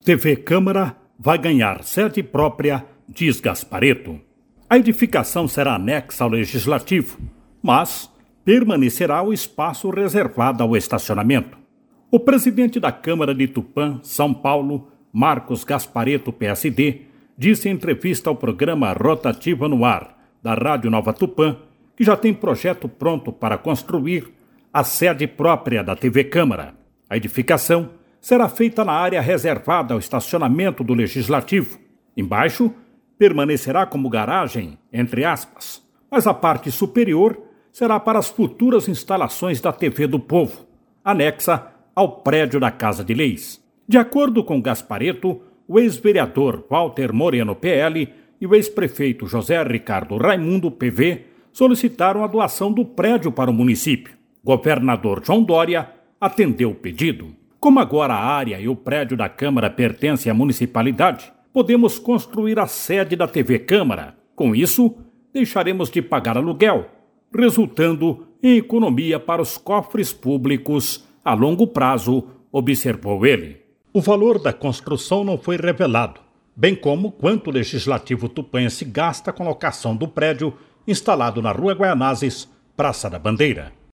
TV Câmara vai ganhar sede própria, diz Gasparetto. A edificação será anexa ao Legislativo, mas permanecerá o espaço reservado ao estacionamento. O presidente da Câmara de Tupã, São Paulo, Marcos Gasparetto, PSD, disse em entrevista ao programa Rotativa no Ar, da Rádio Nova Tupã, que já tem projeto pronto para construir a sede própria da TV Câmara. A edificação será feita na área reservada ao estacionamento do Legislativo. Embaixo, permanecerá como garagem, entre aspas, mas a parte superior será para as futuras instalações da TV do Povo, anexa ao prédio da Casa de Leis. De acordo com Gasparetto, o ex-vereador Walter Moreno, PL, e o ex-prefeito José Ricardo Raimundo, PV, solicitaram a doação do prédio para o município. Governador João Dória atendeu o pedido. Como agora a área e o prédio da Câmara pertencem à municipalidade, podemos construir a sede da TV Câmara. Com isso, deixaremos de pagar aluguel, resultando em economia para os cofres públicos a longo prazo, observou ele. O valor da construção não foi revelado, bem como quanto o Legislativo tupanense gasta com a locação do prédio instalado na Rua Guaianazes, Praça da Bandeira.